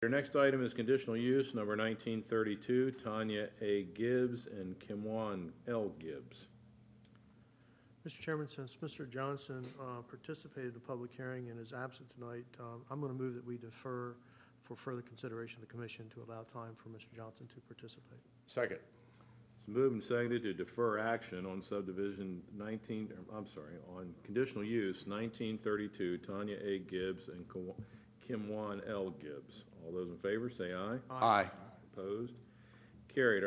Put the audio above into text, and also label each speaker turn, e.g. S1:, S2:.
S1: Your next item is conditional use number 1932, Tanya A. Gibbs and Kimwan L. Gibbs.
S2: Mr. Chairman, since Mr. Johnson participated in the public hearing and is absent tonight, I'm going to move that we defer for further consideration of the commission to allow time for Mr. Johnson to participate.
S3: Second.
S1: It's moved and seconded to defer action on subdivision on conditional use 1932, Tanya A. Gibbs and Kimwan L. Gibbs. All those in favor say aye.
S3: Aye.
S1: Opposed? Carried.